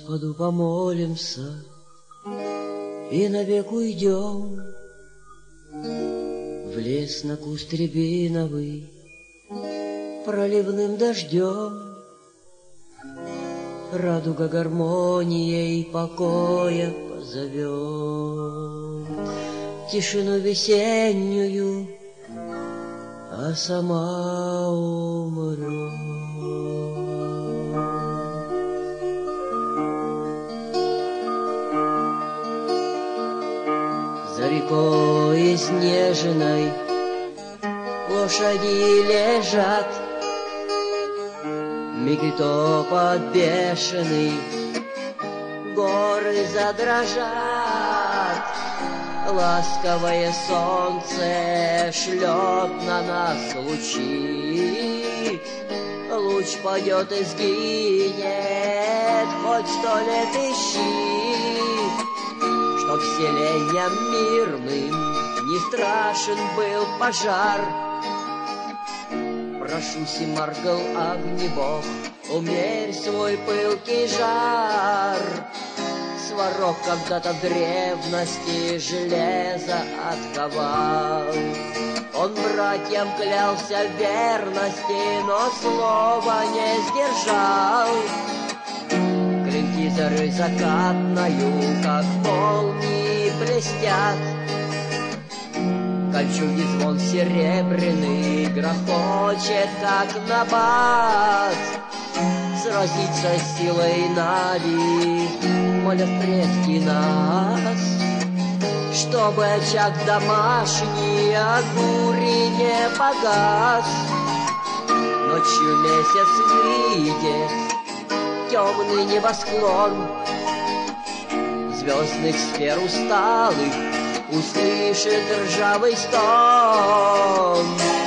Господу помолимся и навек уйдем в лес на куст рябиновый проливным дождем. Радуга гармонией покоя позовет тишину весеннюю, а сама умрет. За рекой изнеженной лошади лежат, миг топот бешеный, горы задрожат. Ласковое солнце шлет на нас лучи, луч падет и сгинет, хоть 100 лет ищи, чтоб селениям мирным не страшен был пожар. Прошу, Семаргл, огнебог, умерь свой пылкий жар. Сварог когда-то в древности железо отковал. Он братьям клялся в верности, но слова не сдержал. Клинки зарой закатною, как молнии, блестят. Кольчуги звон серебряный грохочет, как набат. Сразиться с силой Нави молят предки нас, чтобы очаг домашний от бури не погас. Ночью месяц выйдет, темный небосклон звездных сфер усталых услышит ржавый стон.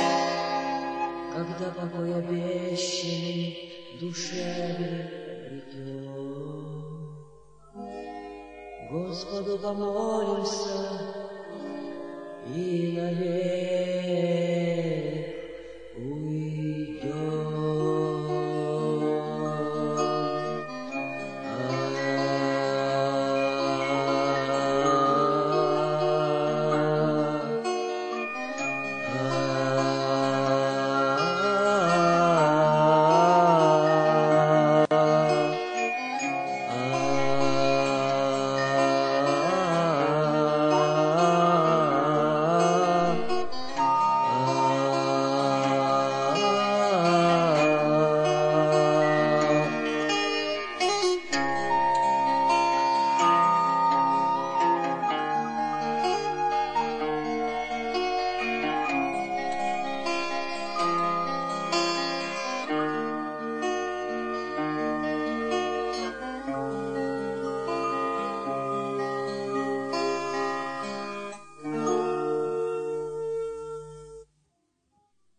Когда покой обещанный душе обретет, Господу помолимся и навек уйдем.